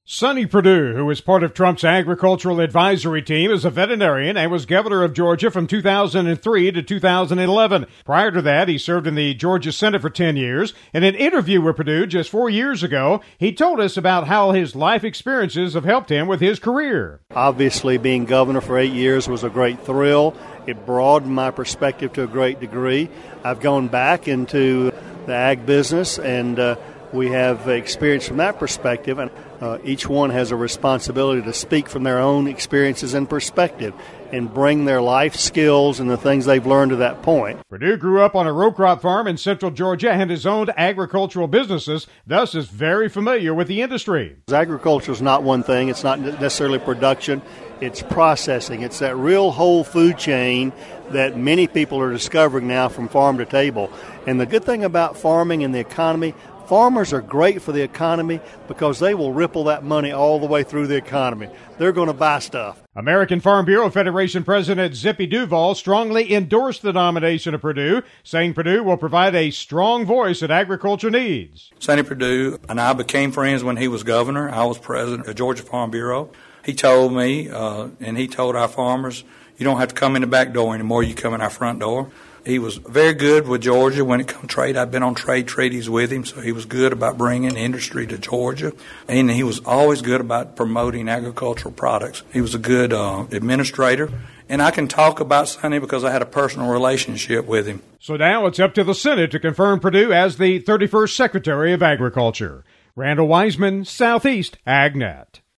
Sonny Perdue, who is part of Trump's agricultural advisory team, is a veterinarian and was governor of Georgia from 2003 to 2011. Prior to that, he served in the Georgia Senate for 10 years. In an interview with Perdue just 4 years ago, he told us about how his life experiences have helped him with his career. Obviously, being governor for 8 years was a great thrill. It broadened my perspective to a great degree. I've gone back into the ag business, and we have experience from that perspective, and each one has a responsibility to speak from their own experiences and perspective and bring their life skills and the things they've learned to that point. Perdue grew up on a row crop farm in central Georgia and has owned agricultural businesses, thus is very familiar with the industry. Agriculture is not one thing. It's not necessarily production. It's processing. It's that real whole food chain that many people are discovering now from farm to table. And the good thing about farming and the economy, farmers are great for the economy because they will ripple that money all the way through the economy. They're going to buy stuff. American Farm Bureau Federation President Zippy Duval strongly endorsed the nomination of Perdue, saying Perdue will provide a strong voice that agriculture needs. Sonny Perdue and I became friends when he was governor. I was president of Georgia Farm Bureau. He told me, and he told our farmers, you don't have to come in the back door anymore, you come in our front door. He was very good with Georgia when it comes to trade. I've been on trade treaties with him, so he was good about bringing industry to Georgia. And he was always good about promoting agricultural products. He was a good administrator. And I can talk about Sonny because I had a personal relationship with him. So now it's up to the Senate to confirm Perdue as the 31st Secretary of Agriculture. Randall Wiseman, Southeast AgNet.